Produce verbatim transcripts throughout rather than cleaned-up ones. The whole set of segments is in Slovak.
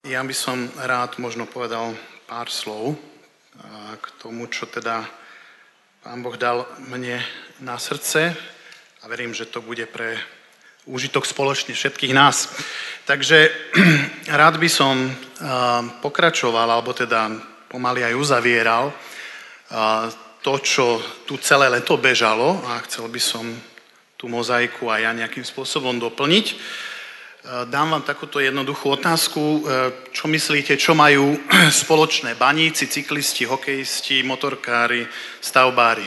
Ja by som rád možno povedal pár slov k tomu, čo teda Pán Boh dal mne na srdce a verím, že to bude pre úžitok spoločne všetkých nás. Takže rád by som pokračoval, alebo teda pomaly aj uzavieral to, čo tu celé leto bežalo a chcel by som tú mozaiku aj ja nejakým spôsobom doplniť. Dám vám takúto jednoduchú otázku. Čo myslíte, čo majú spoločné baníci, cyklisti, hokejisti, motorkári, stavbári?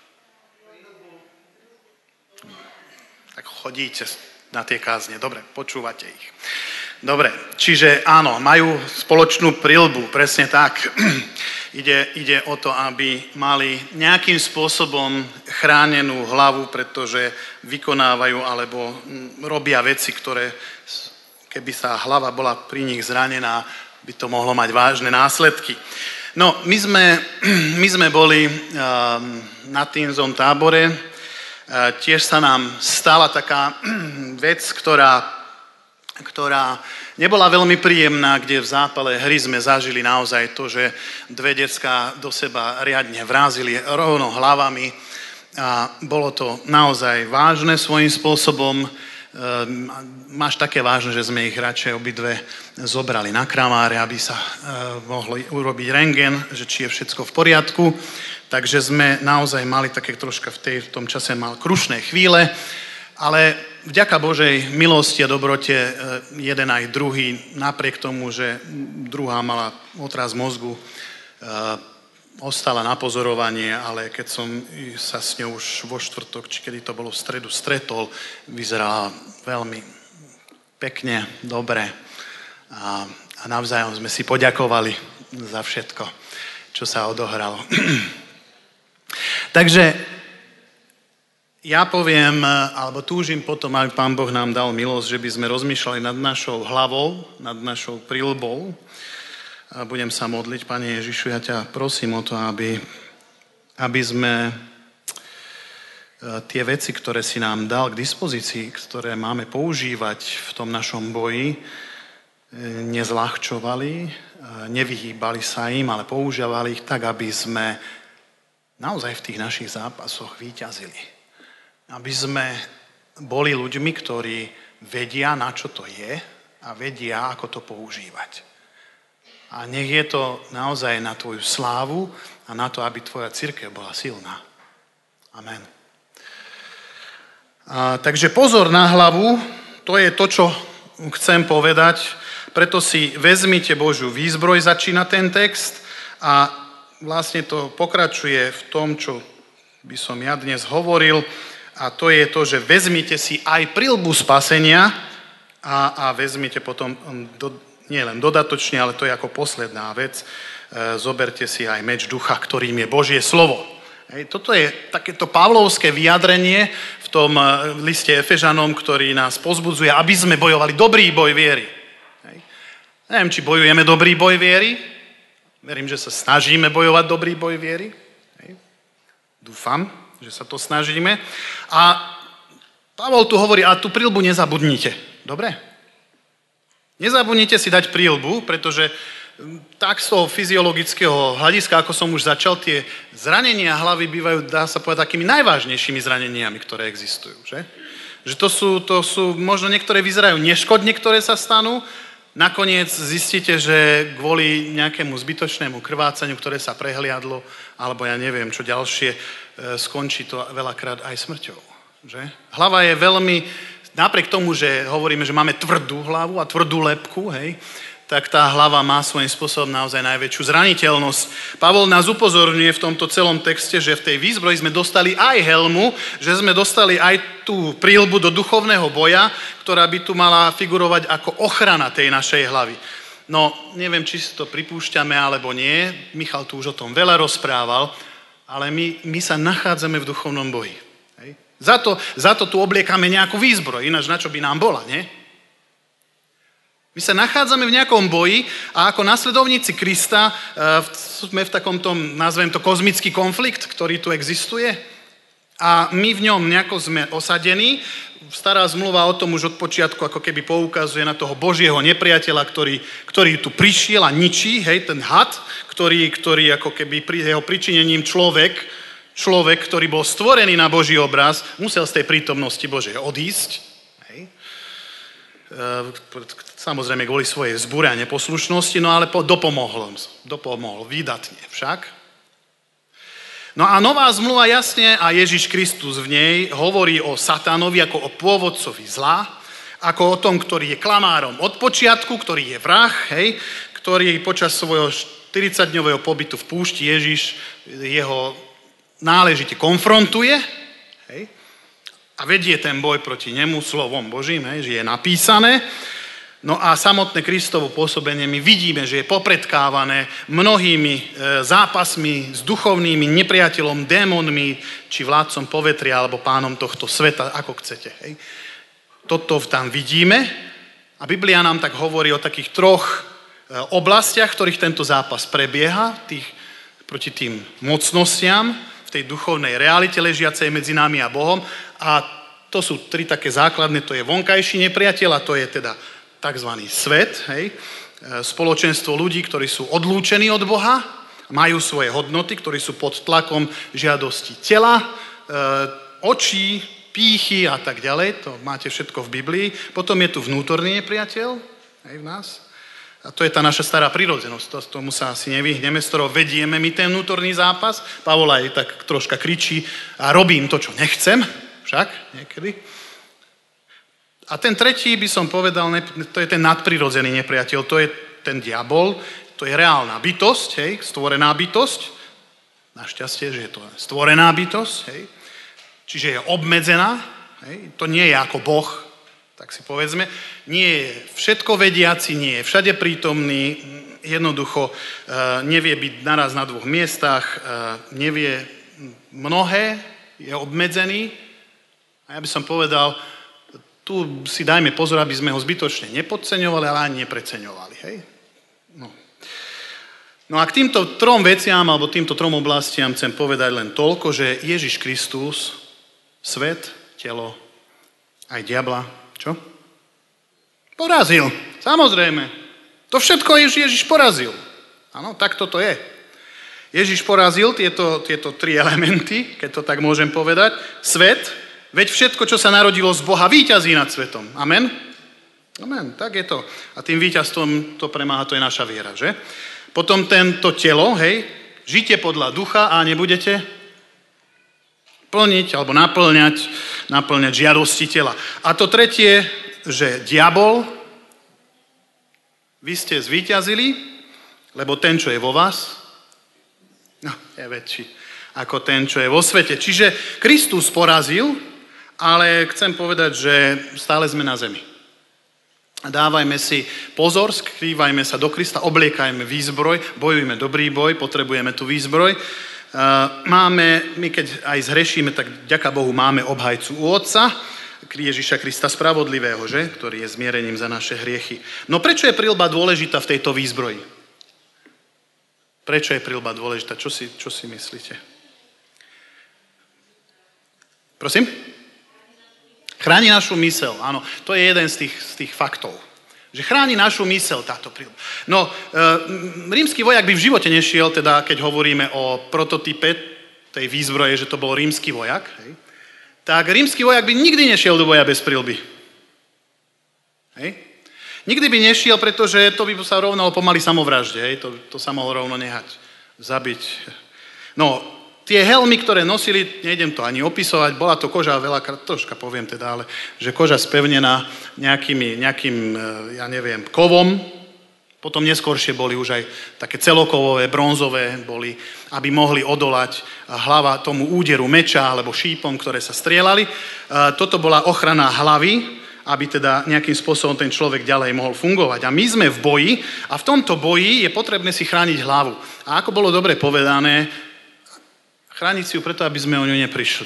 Tak chodíte na tie kázne. Dobre, počúvate ich. Dobre, čiže áno, majú spoločnú prilbu, presne tak. Ide, ide o to, aby mali nejakým spôsobom chránenú hlavu, pretože vykonávajú alebo robia veci, ktoré, keby sa hlava bola pri nich zranená, by to mohlo mať vážne následky. No, my sme, my sme boli na Tínzom tábore. Tiež sa nám stala taká vec, ktorá, ktorá nebola veľmi príjemná, kde v zápale hry sme zažili naozaj to, že dve decká do seba riadne vrázili rovno hlavami a bolo to naozaj vážne svojím spôsobom. Máš také vážne, že sme ich radšej obidve zobrali na kramáre, aby sa mohli urobiť rentgen, že či je všetko v poriadku. Takže sme naozaj mali také troška v, tej, v tom čase mal krušné chvíle, ale vďaka Božej milosti a dobrote jeden aj druhý, napriek tomu, že druhá mala otras mozgu, ostala na pozorovanie, ale keď som sa s ňou už vo štvrtok, či kedy to bolo v stredu, stretol, vyzerala veľmi pekne, dobre a, a navzájom sme si poďakovali za všetko, čo sa odohralo. Takže ja poviem, alebo túžim potom, aby Pán Boh nám dal milosť, že by sme rozmýšľali nad našou hlavou, nad našou prilbou. A budem sa modliť, Pane Ježišu, ja ťa prosím o to, aby, aby sme tie veci, ktoré si nám dal k dispozícii, ktoré máme používať v tom našom boji, nezľahčovali, nevyhýbali sa im, ale používali ich tak, aby sme naozaj v tých našich zápasoch víťazili. Aby sme boli ľuďmi, ktorí vedia, na čo to je a vedia, ako to používať. A nech je to naozaj na tvoju slávu a na to, aby tvoja cirkev bola silná. Amen. A, takže pozor na hlavu, to je to, čo chcem povedať. Preto si vezmite Božiu výzbroj, začína ten text a vlastne to pokračuje v tom, čo by som ja dnes hovoril, a to je to, že vezmite si aj prilbu spasenia a, a vezmite potom, do, nie len dodatočne, ale to je ako posledná vec, e, zoberte si aj meč ducha, ktorým je Božie slovo. Hej, toto je takéto pavlovské vyjadrenie v tom liste Efežanom, ktorý nás pozbudzuje, aby sme bojovali dobrý boj viery. Hej. Neviem, či bojujeme dobrý boj viery. Verím, že sa snažíme bojovať dobrý boj viery. Hej. Dúfam, že sa to snažíme. A Pavol tu hovorí, a tú prilbu nezabudnite. Dobre? Nezabudnite si dať prilbu, pretože tak z toho fyziologického hľadiska, ako som už začal, tie zranenia hlavy bývajú, dá sa povedať, takými najvážnejšími zraneniami, ktoré existujú. Že, že to, sú, to sú, možno niektoré vyzerajú neškodne, ktoré sa stanú. Nakoniec zistíte, že kvôli nejakému zbytočnému krvácaniu, ktoré sa prehliadlo, alebo ja neviem, čo ďalšie, skončí to veľakrát aj smrťou. Že? Hlava je veľmi, napriek tomu, že hovoríme, že máme tvrdú hlavu a tvrdú lebku, hej, tak tá hlava má svojím spôsobom naozaj najväčšiu zraniteľnosť. Pavol nás upozorňuje v tomto celom texte, že v tej výzbroji sme dostali aj helmu, že sme dostali aj tú príľbu do duchovného boja, ktorá by tu mala figurovať ako ochrana tej našej hlavy. No, neviem, či si to pripúšťame, alebo nie. Michal tu už o tom veľa rozprával, ale my, my sa nachádzame v duchovnom boji. Hej? Za to, za to tu obliekame nejakú výzbroj, ináč na čo by nám bola, nie? My sa nachádzame v nejakom boji a ako nasledovníci Krista sme v takom tom, nazvem to kozmický konflikt, ktorý tu existuje. a my v ňom nejako sme osadení. Stará zmluva o tom už od počiatku ako keby poukazuje na toho Božieho nepriateľa, ktorý, ktorý tu prišiel a ničí, hej, ten had, ktorý, ktorý ako keby pri jeho pričinením človek, človek, ktorý bol stvorený na Boží obraz, musel z tej prítomnosti Božej odísť. Hej. Samozrejme kvôli svojej vzbure a neposlušnosti, no ale dopomohol, dopomohol výdatne však. No a nová zmluva jasne a Ježiš Kristus v nej hovorí o satánovi ako o pôvodcovi zla, ako o tom, ktorý je klamárom od počiatku, ktorý je vrah, hej, ktorý počas svojho štyridsaťdňového pobytu v púšti Ježiš jeho náležite konfrontuje, hej, a vedie ten boj proti nemu slovom Božím, hej, že je napísané. No a samotné Kristovo pôsobenie my vidíme, že je popredkávané mnohými e, zápasmi s duchovnými nepriateľom, démonmi, či vládcom povetria, alebo pánom tohto sveta, ako chcete. Hej. Toto tam vidíme a Biblia nám tak hovorí o takých troch e, oblastiach, v ktorých tento zápas prebieha, tých, proti tým mocnostiam, v tej duchovnej realite ležiacej medzi nami a Bohom. A to sú tri také základné, to je vonkajší nepriateľ a to je teda takzvaný svet, hej, spoločenstvo ľudí, ktorí sú odlúčení od Boha, majú svoje hodnoty, ktorí sú pod tlakom žiadosti tela, e, očí, pýchy a tak ďalej, to máte všetko v Biblii. Potom je tu vnútorný nepriateľ, hej, v nás. A to je tá naša stará prirodzenosť, to, tomu sa asi nevyhneme, z ktorého vedieme my ten vnútorný zápas. Pavol aj tak troška kričí a robím to, čo nechcem, však niekedy. A ten tretí by som povedal, to je ten nadprirodzený nepriateľ, to je ten diabol, to je reálna bytosť, hej, stvorená bytosť, našťastie, že je to stvorená bytosť, hej, čiže je obmedzená, hej, to nie je ako Boh, tak si povedzme, nie je všetko vediaci, nie je všade prítomný, jednoducho uh, nevie byť naraz na dvoch miestach, uh, nevie mnohé, je obmedzený a ja by som povedal, tu si dajme pozor, aby sme ho zbytočne nepodceňovali, ale ani nepreceňovali. Hej? No. no a k týmto trom veciam, alebo týmto trom oblastiam chcem povedať len toľko, že Ježiš Kristus, svet, telo, aj diabla, čo? Porazil. Samozrejme. To všetko Ježiš porazil. Áno, tak toto je. Ježiš porazil tieto, tieto tri elementy, keď to tak môžem povedať. Svet, veď všetko, čo sa narodilo z Boha, víťazí nad svetom. Amen? Amen, tak je to. A tým víťazstvom to premáha, to je naša viera, že? Potom tento telo, hej, žite podľa ducha a nebudete plniť alebo naplňať, naplňať žiadosti tela. A to tretie, že diabol, vy ste zvíťazili, lebo ten, čo je vo vás, no, je väčší ako ten, čo je vo svete. Čiže Kristus porazil, ale chcem povedať, že stále sme na zemi. Dávajme si pozor, skrývajme sa do Krista, obliekajme výzbroj, bojujme dobrý boj, potrebujeme tú výzbroj. Máme, my keď aj zhrešíme, tak ďaká Bohu máme obhajcu u Otca, Ježiša Krista spravodlivého, že? Ktorý je zmierením za naše hriechy. No prečo je prilba dôležitá v tejto výzbroji? Prečo je prilba dôležitá? Čo si, čo si myslíte? Prosím? Chráni našu mysel, áno. To je jeden z tých, z tých faktov. Že chráni našu mysel táto prilba. No, e, rímsky vojak by v živote nešiel, teda keď hovoríme o prototype tej výzbroje, že to bol rímsky vojak, hej, tak rímsky vojak by nikdy nešiel do boja bez prilby. Hej? Nikdy by nešiel, pretože to by sa rovnalo pomaly samovražde, hej? To, to sa mohlo rovno nehať, zabiť. No, tie helmy, ktoré nosili, nejdem to ani opisovať, bola to koža veľakrát, troška poviem teda, ale že koža spevnená nejakými, nejakým, ja neviem, kovom, potom neskôršie boli už aj také celokovové, bronzové, boli, aby mohli odolať hlava tomu úderu meča alebo šípom, ktoré sa strieľali. Toto bola ochrana hlavy, aby teda nejakým spôsobom ten človek ďalej mohol fungovať. A my sme v boji a v tomto boji je potrebné si chrániť hlavu. A ako bolo dobre povedané, chrániť si ju preto, aby sme o ňu neprišli.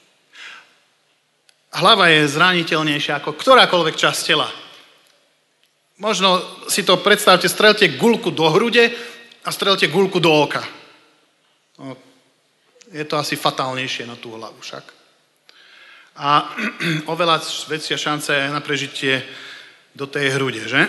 Hlava je zraniteľnejšia ako ktorákoľvek časť tela. Možno si to predstavte, strelte guľku do hrude a strelte guľku do oka. No, je to asi fatálnejšie na tú hlavu však. a oveľa väčšia šanca je na prežitie do tej hrude, že?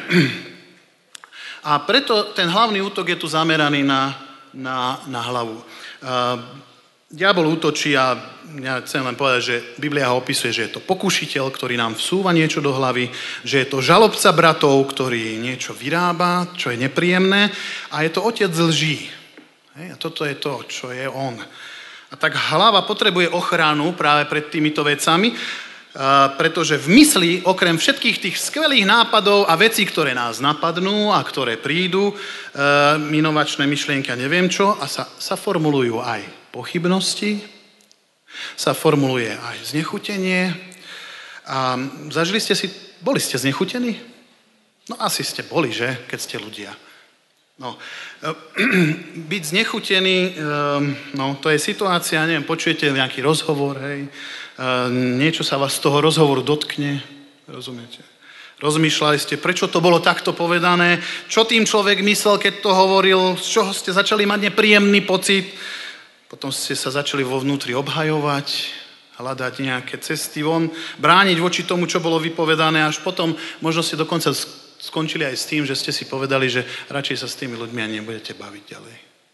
A preto ten hlavný útok je tu zameraný na, na, na hlavu. Diabol útočí a ja chcem len povedať, že Biblia ho opisuje, že je to pokušiteľ, ktorý nám vsúva niečo do hlavy, že je to žalobca bratov, ktorý niečo vyrába, čo je nepríjemné a je to otec lží. Hej, a toto je to, čo je on. A tak hlava potrebuje ochranu práve pred týmito vecami, a pretože v mysli, okrem všetkých tých skvelých nápadov a vecí, ktoré nás napadnú a ktoré prídu, e, inovačné myšlienky a neviem čo, a sa, sa formulujú aj pochybnosti, sa formuluje aj znechutenie. A zažili ste si, boli ste znechutení? No asi ste boli, že? Keď ste ľudia. No, byť znechutený, no to je situácia, neviem, počujete nejaký rozhovor, hej, niečo sa vás z toho rozhovoru dotkne, rozumiete? Rozmýšľali ste, prečo to bolo takto povedané, čo tým človek myslel, keď to hovoril, z čoho ste začali mať nepríjemný pocit, potom ste sa začali vo vnútri obhajovať, hľadať nejaké cesty von, brániť voči tomu, čo bolo vypovedané, až potom možno ste dokonca skončili aj s tým, že ste si povedali, že radšej sa s tými ľuďmi ani nebudete baviť ďalej.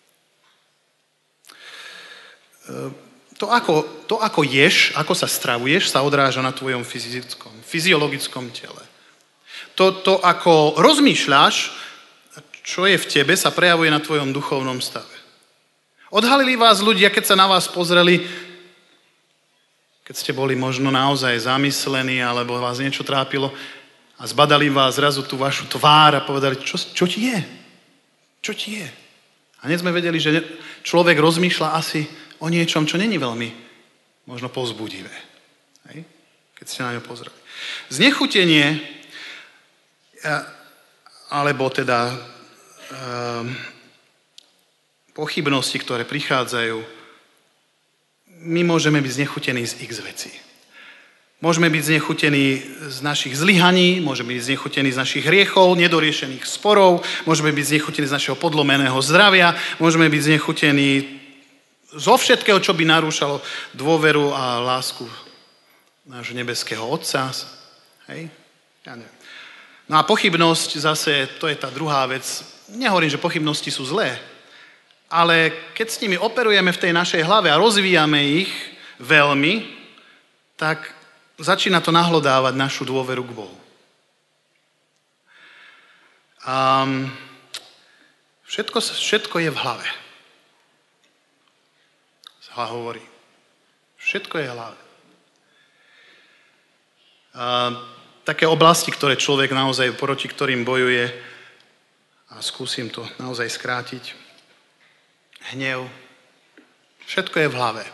To ako, to, ako ješ, ako sa stravuješ, sa odráža na tvojom fyzickom, fyziologickom tele. To, to, ako rozmýšľaš, čo je v tebe, sa prejavuje na tvojom duchovnom stave. Odhalili vás ľudia, keď sa na vás pozreli, keď ste boli možno naozaj zamyslení, alebo vás niečo trápilo, a zbadali vás zrazu tú vašu tvár a povedali, čo, čo ti je? Čo ti je? A hneď sme vedeli, že človek rozmýšľa asi o niečom, čo není veľmi možno povzbudivé. Hej? Keď ste na ňo pozreli. Znechutenie, alebo teda um, pochybnosti, ktoré prichádzajú, my môžeme byť znechutení z x vecí. Môžeme byť znechutení z našich zlyhaní, môžeme byť znechutení z našich hriechov, nedoriešených sporov, môžeme byť znechutení z našeho podlomeného zdravia, môžeme byť znechutení zo všetkého, čo by narúšalo dôveru a lásku nášho nebeského Otca. Hej? Ja neviem. No a pochybnosť zase, to je tá druhá vec. Nehovorím, že pochybnosti sú zlé, ale keď s nimi operujeme v tej našej hlave a rozvíjame ich veľmi, tak začína to nahlodávať našu dôveru k Bohu. Um, všetko, všetko je v hlave. Sa hovorí. Všetko je v hlave. Um, také oblasti, ktoré človek naozaj, proti ktorým bojuje, a skúsim to naozaj skrátiť, hnev, všetko je v hlave.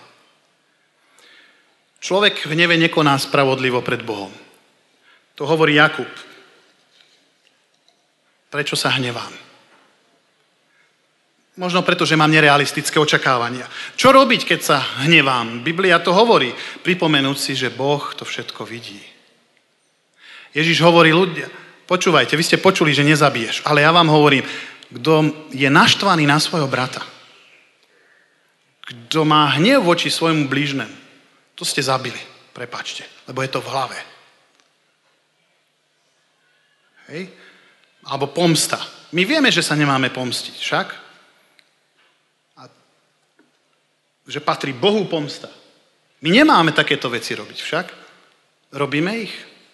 Človek v hneve nekoná spravodlivo pred Bohom. To hovorí Jakub. Prečo sa hnevám? Možno preto, že mám nerealistické očakávania. Čo robiť, keď sa hnevám? Biblia to hovorí. Pripomenúť si, že Boh to všetko vidí. Ježiš hovorí ľudia, počúvajte, vy ste počuli, že nezabiješ, ale ja vám hovorím, kto je naštvaný na svojho brata, kto má hnev voči svojmu blížnemu, to ste zabili, prepáčte, lebo je to v hlave. Hej? Alebo pomsta. My vieme, že sa nemáme pomstiť, však? A že patrí Bohu pomsta. My nemáme takéto veci robiť, však? Robíme ich.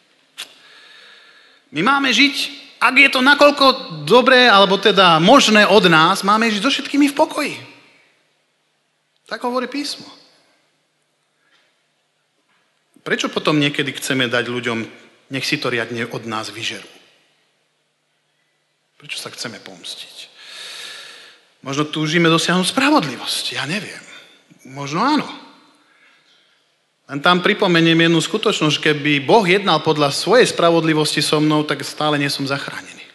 My máme žiť, ak je to nakoľko dobré, alebo teda možné od nás, máme žiť so všetkými v pokoji. Tak hovorí písmo. Prečo potom niekedy chceme dať ľuďom, nech si to riadne od nás vyžerú? Prečo sa chceme pomstiť? Možno túžime dosiahnuť spravodlivosť, ja neviem. Možno áno. Len tam pripomeniem jednu skutočnosť, keby Boh jednal podľa svojej spravodlivosti so mnou, tak stále nie som zachránený.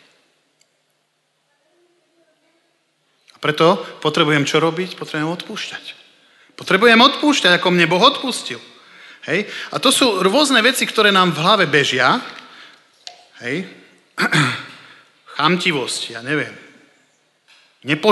A preto potrebujem čo robiť? Potrebujem odpúšťať. Potrebujem odpúšťať, ako mne Boh odpustil. Hej? A to sú rôzne veci, ktoré nám v hlave bežia. Hej? Chamtivosť, ja neviem.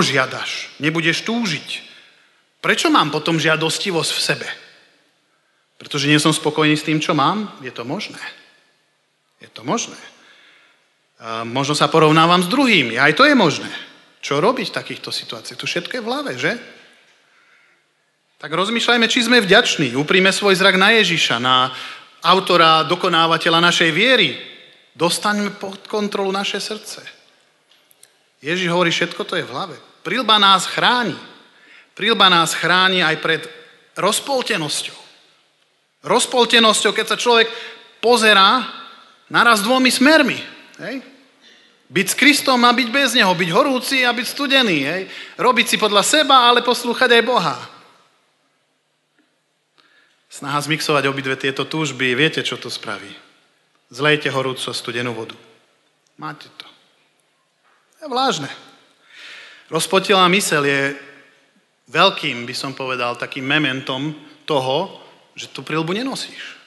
Nepožiadaš, nebudeš túžiť. Prečo mám potom žiadostivosť v sebe? Pretože nie som spokojný s tým, čo mám? Je to možné. Je to možné. A možno sa porovnávam s druhými. Aj to je možné. Čo robiť v takýchto situáciách? To všetko je v hlave, že? Tak rozmýšľajme, či sme vďační. Uprime svoj zrak na Ježiša, na autora, dokonávateľa našej viery. Dostaňme pod kontrolu naše srdce. Ježiš hovorí, všetko to je v hlave. Prilba nás chráni. Prilba nás chráni aj pred rozpoltenosťou. Rozpoltenosťou, keď sa človek pozerá naraz dvomi smermi. Hej? Byť s Kristom a byť bez Neho, byť horúci a byť studený. Hej? Robiť si podľa seba, ale poslúchať aj Boha. Snaha zmixovať obidve tieto túžby, viete, čo to spraví? Zlejte horúcu a studenú vodu. Máte to. Je vlážne. Rozpotilá myseľ je veľkým, by som povedal, takým mementom toho, že tú prilbu nenosíš.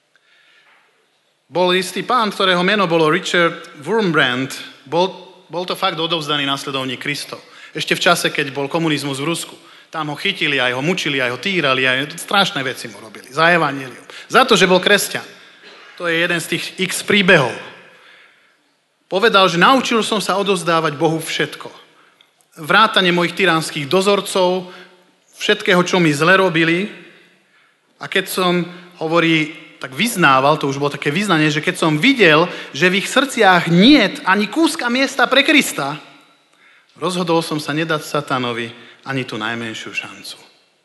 Bol istý pán, ktorého meno bolo Richard Wurmbrand. Bol, bol to fakt odovzdaný následovník Kristov. Ešte v čase, keď bol komunizmus v Rusku. Tam ho chytili, aj ho mučili, aj ho týrali, aj strašné veci mu robili. Za evanjelium. Za to, že bol kresťan. To je jeden z tých x príbehov. Povedal, že naučil som sa odovzdávať Bohu všetko. Vrátane mojich tyránskych dozorcov, všetkého, čo mi zle robili. A keď som, hovorí, tak vyznával, to už bolo také vyznanie, že keď som videl, že v ich srdciach niet ani kúska miesta pre Krista, rozhodol som sa nedať satanovi ani tú najmenšiu šancu.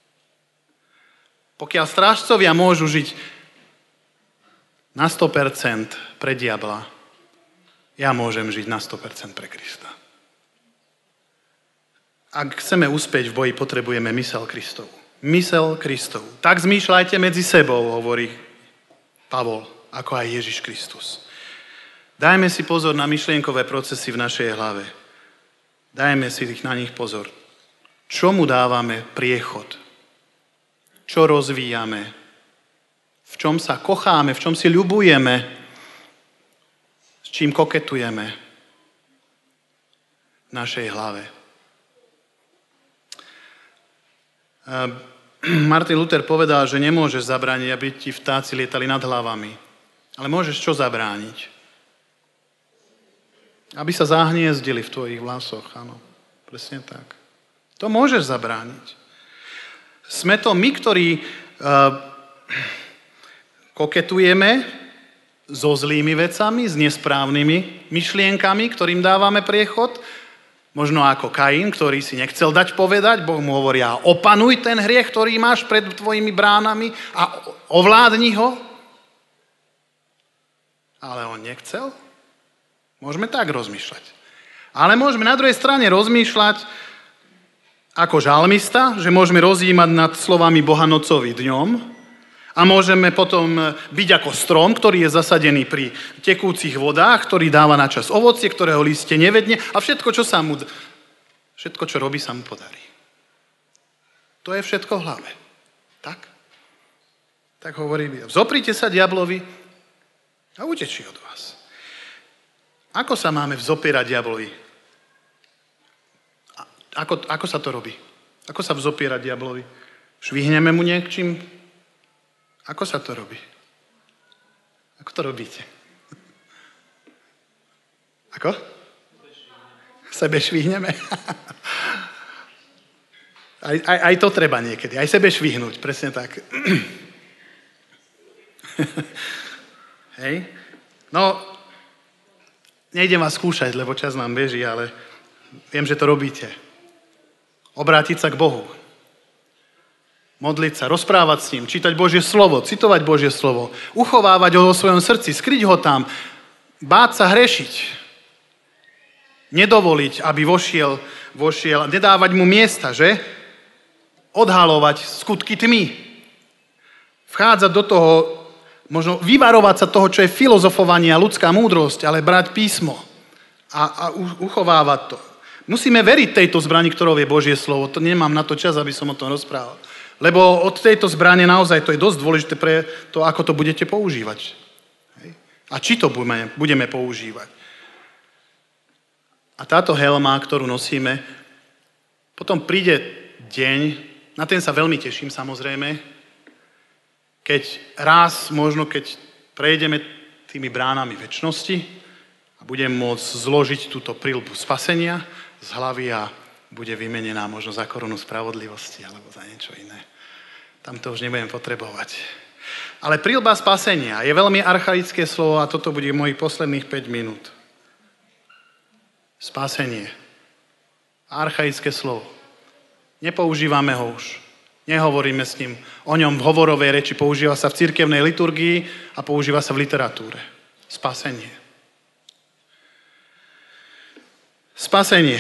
Pokiaľ strážcovia môžu žiť na sto percent pre diabla, ja môžem žiť na sto percent pre Krista. Ak chceme uspieť v boji, potrebujeme myseľ Kristovu. Mysel Kristov. Tak zmýšľajte medzi sebou, hovorí Pavol, ako aj Ježiš Kristus. Dajme si pozor na myšlienkové procesy v našej hlave. Dajme si na nich pozor. Čomu dávame priechod? Čo rozvíjame? V čom sa kocháme? V čom si ľubujeme? S čím koketujeme? V našej hlave. Martin Luther povedal, že nemôžeš zabrániť, aby ti vtáci lietali nad hlavami. Ale môžeš čo zabrániť? Aby sa zahniezdili v tvojich vlasoch, áno. Presne tak. To môžeš zabrániť. Sme to my, ktorí uh, koketujeme so zlými vecami, s nesprávnymi myšlienkami, ktorým dávame priechod. Možno ako Kain, ktorý si nechcel dať povedať. Boh mu hovorí, a opanuj ten hriech, ktorý máš pred tvojimi bránami a ovládni ho. Ale on nechcel. Môžeme tak rozmýšľať. Ale môžeme na druhej strane rozmýšľať ako žalmista, že môžeme rozjímať nad slovami Boha nocový dňom a môžeme potom byť ako strom, ktorý je zasadený pri tekúcich vodách, ktorý dáva na čas ovocie, ktorého liste nevedne a všetko, čo sa mu, všetko, čo robí, sa mu podarí. To je všetko v hlave. Tak? Tak hovorí Biblia. Vzoprite sa diablovi a utečí od vás. Ako sa máme vzopierať diablovi? Ako, ako sa to robí? Ako sa vzopierať diablovi? Švihneme mu niečím? Ako sa to robí? Ako to robíte? Ako? Sebe švihneme? aj, aj, aj to treba niekedy. Aj sebe švihnúť, presne tak. Hej? No, nejdem vás skúšať, lebo čas nám beží, ale viem, že to robíte. Obrátiť sa k Bohu. Modliť sa, rozprávať s ním, čítať Božie slovo, citovať Božie slovo, uchovávať ho vo svojom srdci, skryť ho tam, báť sa hrešiť. Nedovoliť, aby vošiel, vošiel, nedávať mu miesta, že? Odhalovať skutky tmy. Vchádzať do toho, možno vyvarovať sa toho, čo je filozofovanie a ľudská múdrosť, ale brať písmo a, a uchovávať to. Musíme veriť tejto zbrani, ktorou je Božie slovo. To nemám na to čas, aby som o tom rozprával. Lebo od tejto zbrane naozaj to je dosť dôležité pre to, ako to budete používať. Hej? A či to budeme, budeme používať. A táto helma, ktorú nosíme, potom príde deň, na ten sa veľmi teším samozrejme, keď raz, možno keď prejdeme tými bránami večnosti a budem môcť zložiť túto prilbu spasenia z hlavy a bude vymenená možno za korunu spravodlivosti alebo za niečo iné. Tam to už nebudem potrebovať. Ale prilba spasenia je veľmi archaické slovo a toto bude mojich posledných päť minút. Spasenie. Archaické slovo. Nepoužívame ho už. Nehovoríme s ním o ňom v hovorovej reči. Používa sa v cirkevnej liturgii a používa sa v literatúre. Spasenie. Spasenie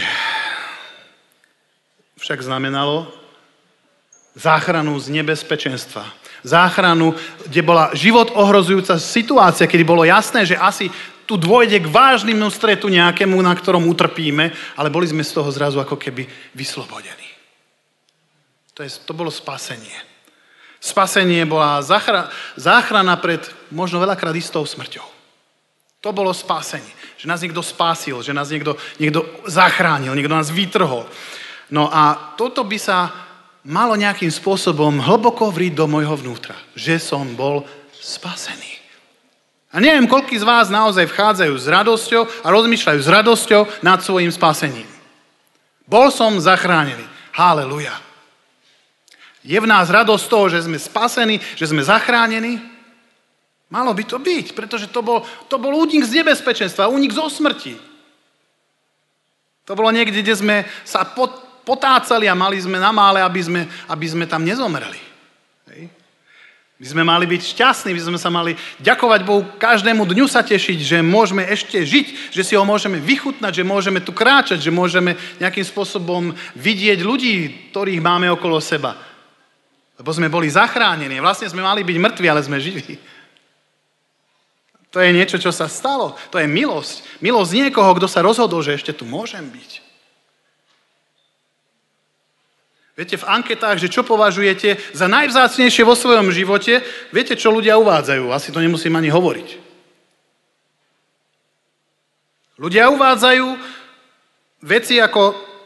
však znamenalo záchranu z nebezpečenstva. Záchranu, kde bola život ohrozujúca situácia, kedy bolo jasné, že asi tu dôjde k vážnemu stretu nejakému, na ktorom utrpíme, ale boli sme z toho zrazu ako keby vyslobodení. To, je, to bolo spasenie. Spasenie bola záchrana, záchrana pred možno veľakrát istou smrťou. To bolo spasenie. Že nás niekto spásil, že nás niekto, niekto zachránil, niekto nás vytrhol. No a toto by sa malo nejakým spôsobom hlboko vriť do môjho vnútra. Že som bol spasený. A neviem, koľký z vás naozaj vchádzajú s radosťou a rozmýšľajú s radosťou nad svojim spasením. Bol som zachránený. Halelujá. Je v nás radosť toho, že sme spasení, že sme zachránení? Malo by to byť, pretože to bol, to bol únik z nebezpečenstva, únik zo smrti. To bolo niekde, kde sme sa pot, potácali a mali sme na mále, aby sme, aby sme tam nezomreli. Hej. My sme mali byť šťastní, my sme sa mali ďakovať Bohu, každému dňu sa tešiť, že môžeme ešte žiť, že si ho môžeme vychutnať, že môžeme tu kráčať, že môžeme nejakým spôsobom vidieť ľudí, ktorých máme okolo seba. Lebo sme boli zachránení. Vlastne sme mali byť mŕtvi, ale sme živí. To je niečo, čo sa stalo. To je milosť. Milosť niekoho, kto sa rozhodol, že ešte tu môžem byť. Viete, v anketách, že čo považujete za najvzácnejšie vo svojom živote, viete, čo ľudia uvádzajú? Asi to nemusím ani hovoriť. Ľudia uvádzajú veci ako,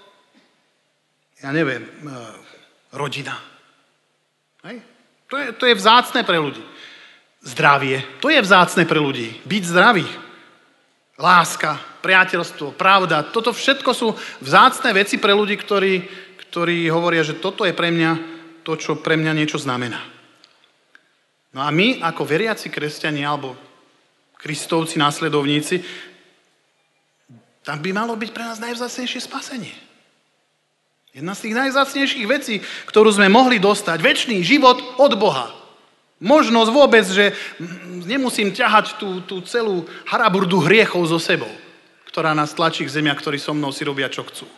ja neviem, rodina. Hej? To je, to je vzácne pre ľudí. Zdravie, to je vzácne pre ľudí. Byť zdravý. Láska, priateľstvo, pravda, toto všetko sú vzácne veci pre ľudí, ktorí ktorí hovoria, že toto je pre mňa to, čo pre mňa niečo znamená. No a my, ako veriaci kresťania, alebo Kristovci, následovníci, tam by malo byť pre nás najvzácnejšie spasenie. Jedna z tých najvzácnejších vecí, ktorú sme mohli dostať, večný život od Boha. Možnosť vôbec, že nemusím ťahať tú, tú celú haraburdu hriechov so sebou, ktorá nás tlačí k zemi a ktorí so mnou si robia, čo chcú.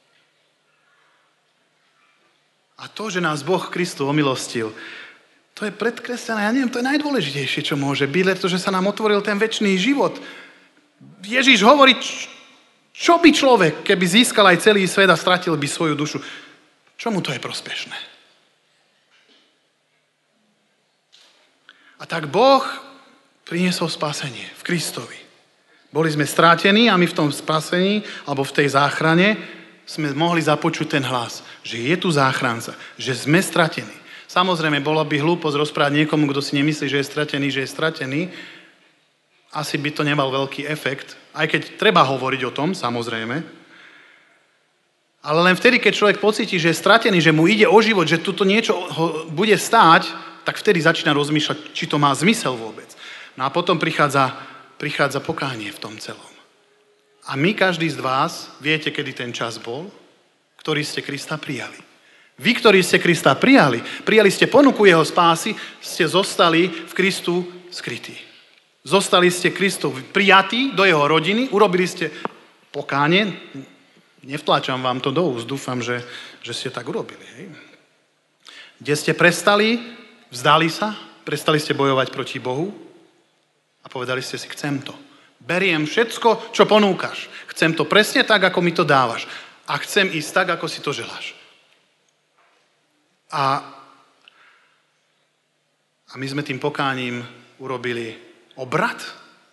A to, že nás Boh Kristus omilostil, to je pred kresťanom, ja neviem, to je najdôležitejšie, čo môže byť, pretože sa nám otvoril ten večný život. Ježiš hovorí, čo by človek, keby získal aj celý svet a stratil by svoju dušu. Čomu to je prospešné? A tak Boh priniesol spasenie v Kristovi. Boli sme strátení a my v tom spasení, alebo v tej záchrane, sme mohli započuť ten hlas, že je tu záchranca, že sme stratení. Samozrejme, bolo by hlúposť rozprávať niekomu, kto si nemyslí, že je stratený, že je stratený. Asi by to nemal veľký efekt, aj keď treba hovoriť o tom, samozrejme. Ale len vtedy, keď človek pocíti, že je stratený, že mu ide o život, že tuto niečo ho bude stáť, tak vtedy začína rozmýšľať, či to má zmysel vôbec. No a potom prichádza, prichádza pokánie v tom celom. A my, každý z vás, viete, kedy ten čas bol, ktorý ste Krista prijali. Vy, ktorí ste Krista prijali, prijali ste ponuku jeho spásy, ste zostali v Kristu skrytí. Zostali ste Kristu prijatí do jeho rodiny, urobili ste pokánie. Nevtláčam vám to do úst, dúfam, že, že ste tak urobili. Hej. Kde ste prestali, vzdali sa, prestali ste bojovať proti Bohu a povedali ste si, chcem to. Beriem všetko, čo ponúkaš. Chcem to presne tak, ako mi to dávaš. A chcem ísť tak, ako si to želáš. A, a my sme tým pokáním urobili obrad.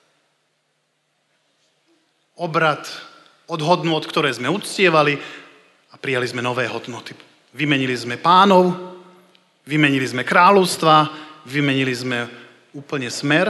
Obrad od hodnôt, ktoré sme uctievali a prijali sme nové hodnoty. Vymenili sme pánov, vymenili sme kráľovstva, vymenili sme úplne smer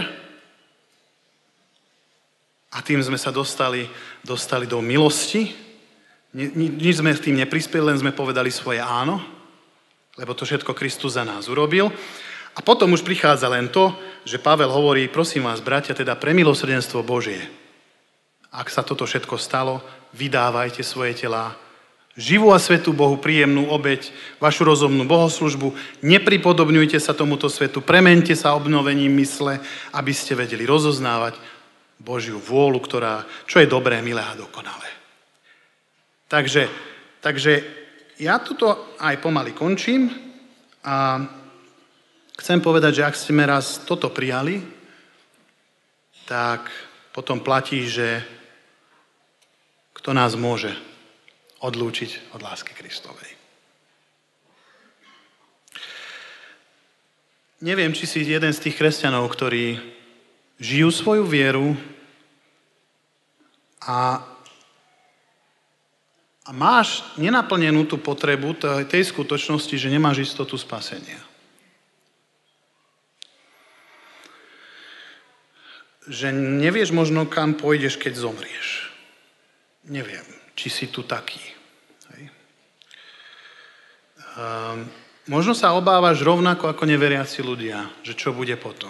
a tým sme sa dostali, dostali do milosti. Nič sme s tým neprispeli, len sme povedali svoje áno, lebo to všetko Kristus za nás urobil. A potom už prichádza len to, že Pavel hovorí, prosím vás, bratia, teda pre milosrdenstvo Božie, ak sa toto všetko stalo, vydávajte svoje telá živú a svätú Bohu príjemnú obeť, vašu rozumnú bohoslužbu, nepripodobňujte sa tomuto svetu, premente sa obnovením mysle, aby ste vedeli rozoznávať Božiu vôľu, ktorá, čo je dobré, milé a dokonalé. Takže, takže ja tuto aj pomaly končím a chcem povedať, že ak ste raz toto prijali, tak potom platí, že kto nás môže odlúčiť od lásky Kristovej. Neviem, či si jeden z tých kresťanov, ktorí žijú svoju vieru a, a máš nenaplnenú tú potrebu tej skutočnosti, že nemáš istotu spasenia. Že nevieš možno, kam pôjdeš, keď zomrieš. Neviem, či si tu taký. Hej. Um, možno sa obávaš rovnako ako neveriaci ľudia, že čo bude potom.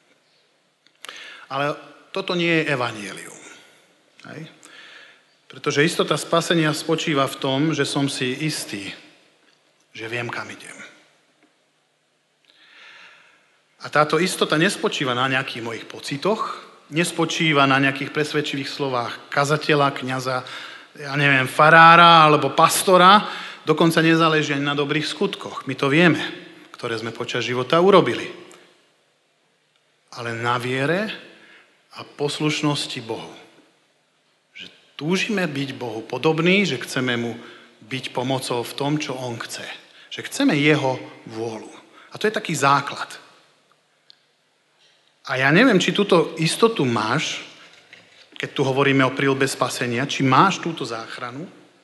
Ale toto nie je evanjelium. Hej. Pretože istota spasenia spočíva v tom, že som si istý, že viem, kam idem. A táto istota nespočíva na nejakých mojich pocitoch, nespočíva na nejakých presvedčivých slovách kazateľa, kňaza, ja neviem, farára alebo pastora, dokonca nezáleží ani na dobrých skutkoch. My to vieme, ktoré sme počas života urobili. Ale na viere a poslušnosti Bohu. Že túžime byť Bohu podobný, že chceme mu byť pomocou v tom, čo on chce. Že chceme jeho vôľu. A to je taký základ. A ja neviem, či túto istotu máš, keď tu hovoríme o príľube spasenia, či máš túto záchranu,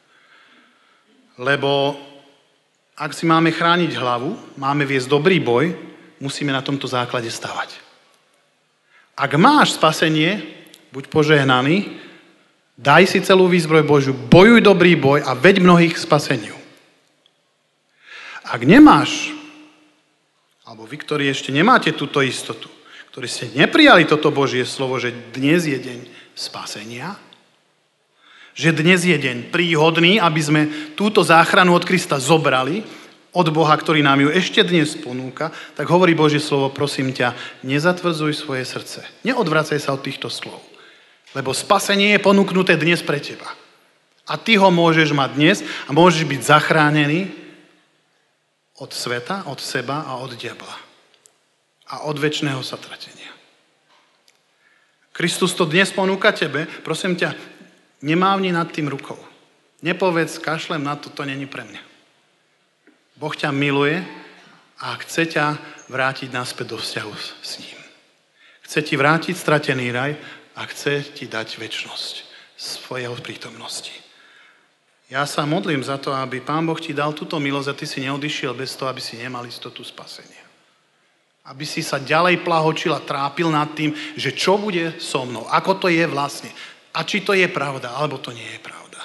lebo ak si máme chrániť hlavu, máme viesť dobrý boj, musíme na tomto základe stavať. Ak máš spasenie, buď požehnaný, daj si celú výzbroj Božiu, bojuj dobrý boj a veď mnohých k spaseniu. Ak nemáš, alebo vy, ktorí ešte nemáte túto istotu, ktorí ste neprijali toto Božie slovo, že dnes je deň spasenia, že dnes je deň príhodný, aby sme túto záchranu od Krista zobrali, od Boha, ktorý nám ju ešte dnes ponúka, tak hovorí Božie slovo, prosím ťa, nezatvrdzuj svoje srdce. Neodvracaj sa od týchto slov, lebo spasenie je ponúknuté dnes pre teba. A ty ho môžeš mať dnes a môžeš byť zachránený od sveta, od seba a od diabla. A od večného zatratenia. Kristus to dnes ponúka tebe, prosím ťa, nemávni nad tým rukou. Nepovedz, kašlem na to, to není pre mňa. Boh ťa miluje a chce ťa vrátiť naspäť do vzťahu s ním. Chce ti vrátiť stratený raj a chce ti dať večnosť svojho prítomnosti. Ja sa modlím za to, aby Pán Boh ti dal túto milosť a ty si neodišiel bez toho, aby si nemal istotu spasenia. Aby si sa ďalej plahočil a trápil nad tým, že čo bude so mnou, ako to je vlastne. A či to je pravda, alebo to nie je pravda.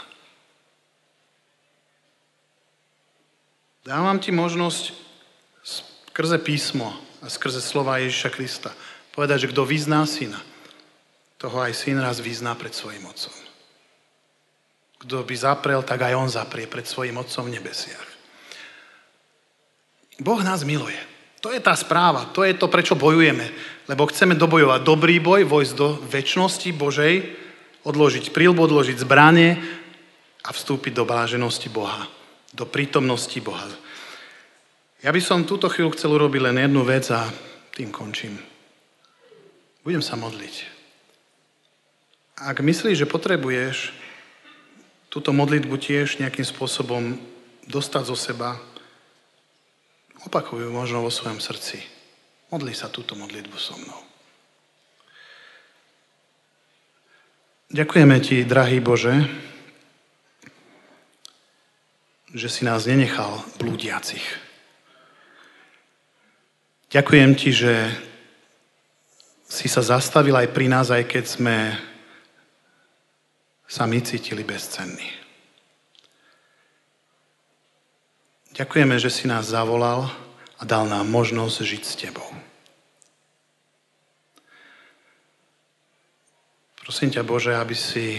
Dávam ti možnosť skrze písmo a skrze slova Ježiša Krista povedať, že kto vyzná syna, toho aj syn raz vyzná pred svojim otcom. Kto by zaprel, tak aj on zaprie pred svojim otcom v nebesiach. Boh nás miluje. To je tá správa, to je to, prečo bojujeme. Lebo chceme dobojovať dobrý boj, vojsť do večnosti Božej, odložiť príľbu, odložiť zbranie a vstúpiť do bláženosti Boha, do prítomnosti Boha. Ja by som túto chvíľu chcel urobiť len jednu vec a tým končím. Budem sa modliť. Ak myslíš, že potrebuješ túto modlitbu tiež nejakým spôsobom dostať zo seba, opakuj ju možno vo svojom srdci. Modli sa túto modlitbu so mnou. Ďakujeme ti, drahý Bože, že si nás nenechal blúdiacich. Ďakujem ti, že si sa zastavil aj pri nás, aj keď sme sa my cítili bezcenní. Ďakujeme, že si nás zavolal a dal nám možnosť žiť s tebou. Prosím ťa, Bože, aby si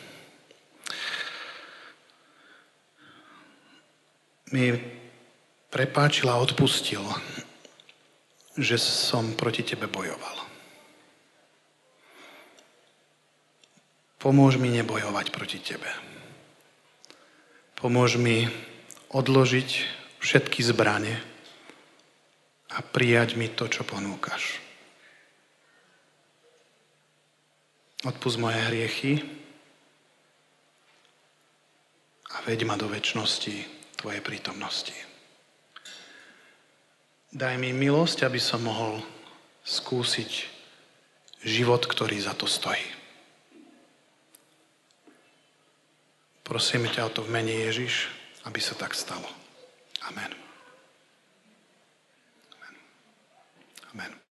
mi prepáčil a odpustil, že som proti tebe bojoval. Pomôž mi nebojovať proti tebe. Pomôž mi odložiť všetky zbrane a prijať mi to, čo ponúkaš. Odpusť moje hriechy a veď ma do večnosti tvojej prítomnosti. Daj mi milosť, aby som mohol skúsiť život, ktorý za to stojí. Prosím ťa o to v mene Ježiš, aby sa tak stalo. Amen. Amen. Amen.